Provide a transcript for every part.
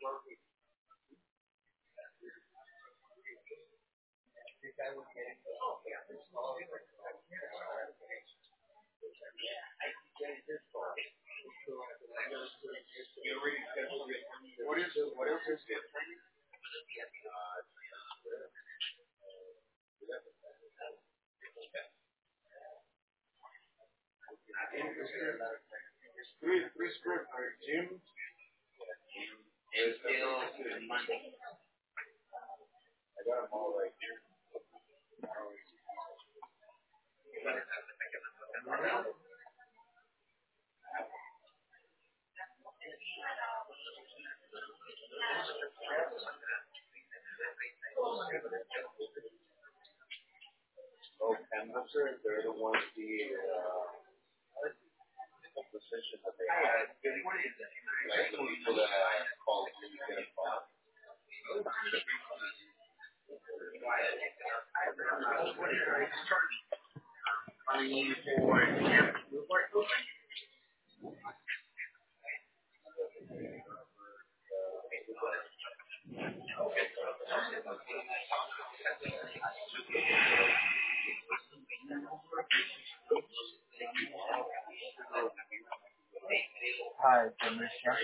Hi, Commissioner.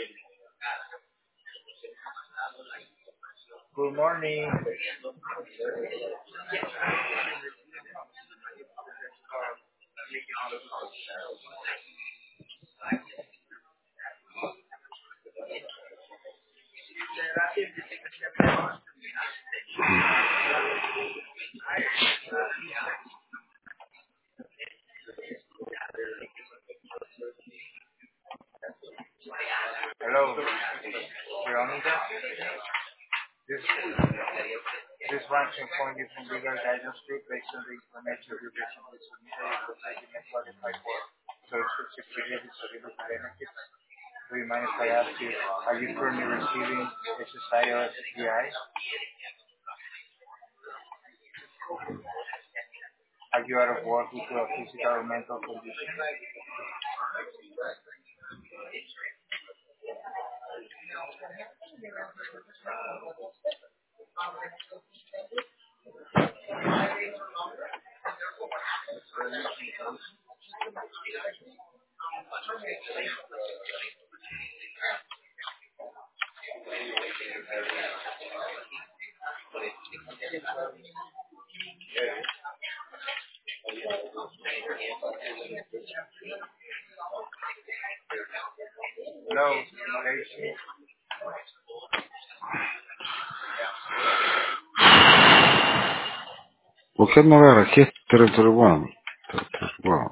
Good morning. Hello, Veronica. This one inform you from legal guidance group based on the information you recently submitted and was taken qualified for social security disability benefits. Do you mind if I ask you, are you currently receiving SSI or SSDI? Are you out of work due to a physical or mental condition? No, Casey. ¿Por qué no agarra aquí? 331. 331.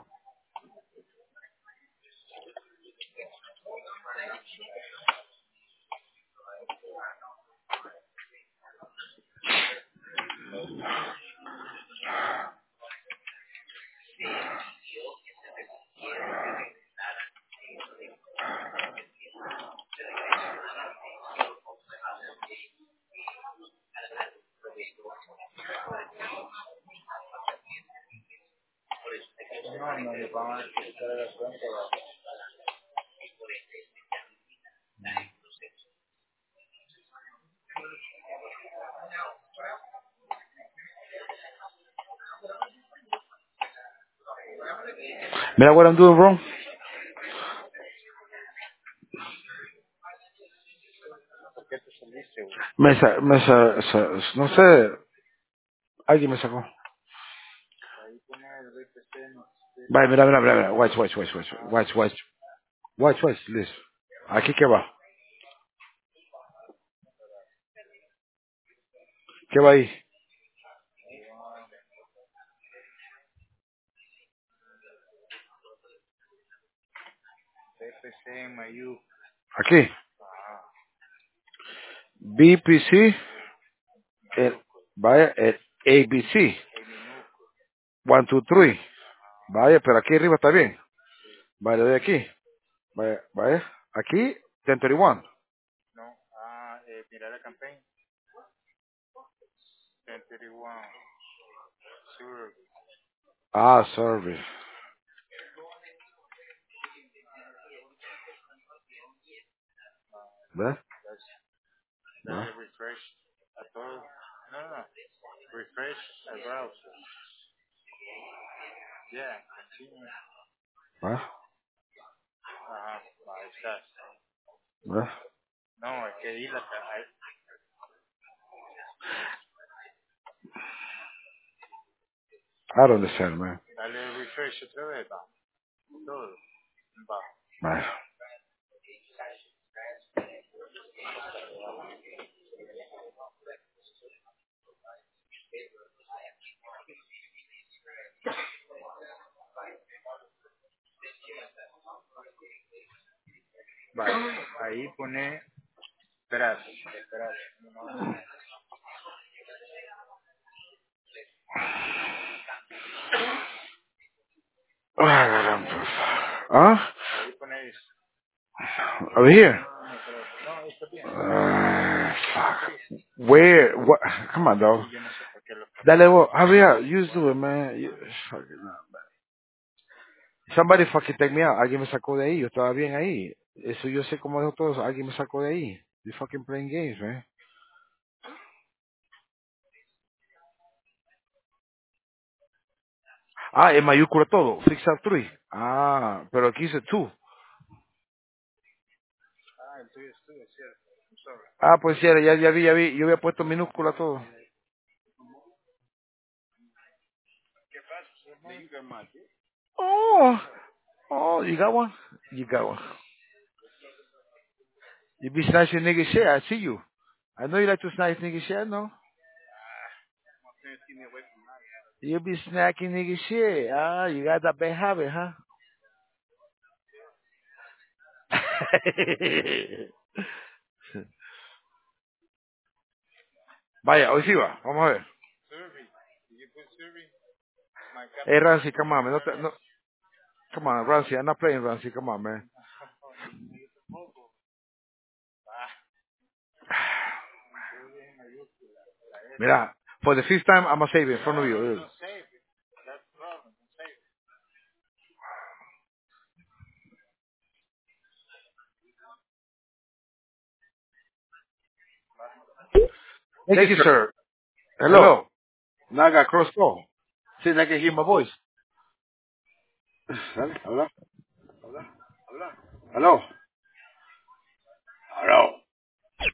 No, le van a quitar la cuenta. Mira what I'm doing wrong. ¿Por qué te saliste, güey? No sé, alguien me sacó. Ahí pone el BPC, no sé. Vale, mira. Watch, Liz. Aquí qué va. ¿Qué va ahí? BPC, Mayu. Aquí. Ah, BPC, vaya, el ABC. el minuto. 1, 2, 3. Vaya, pero aquí arriba está bien. Vaya de aquí. Vaya. Aquí, 1031. No, mira la campaña. 1031. Sure. Ah, sorry. ¿Ves? Dale refresh a todo. No. Refresh al browser. Yeah, continue. Ajá, ahí estás. No, es que ahí la... I don't understand, man. Dale refresh otra vez, va. Todo. Va. Man. Vale, ahí pone... Espera. No. Huh? Ahí pone eso. Over here? No, está bien. Fuck. Where? What? Come on, dog. Yo no sé por qué lo... Dale, hurry up. You do it, man. Fucking no, man. Somebody fucking take me out. Alguien me sacó de ahí. Yo estaba bien ahí. Eso yo sé cómo dejo todo eso. Alguien me sacó de ahí. You fucking playing games, man. Ah, en mayúscula todo. Fix up 3. Ah, pero aquí dice 2. Ah, el tuyo es tuyo, cierto. I'm sorry. Ah, pues sí, ya vi. Yo había puesto minúscula todo. ¿Qué pasa? Oh, you got one? You got one. You be snatching nigga shit. I see you. I know you like to snatch nigga shit, I know. You be snacking nigga shit. Ah, you got that bad habit, huh? Vaya, hoy sí va. Vamos a ver. Survey. Did you put survey? My Hey, captain. Rancy, come on, man. No, come on, Rancy. I'm not playing Rancy. Come on, man. Mira, for the fifth time, I'm going to save it in front of you. Don't save it. That's the problem. Don't save it. Thank you, sir. Hello. Now I got cross call. See if I can hear my voice. Dale, habla. Hello.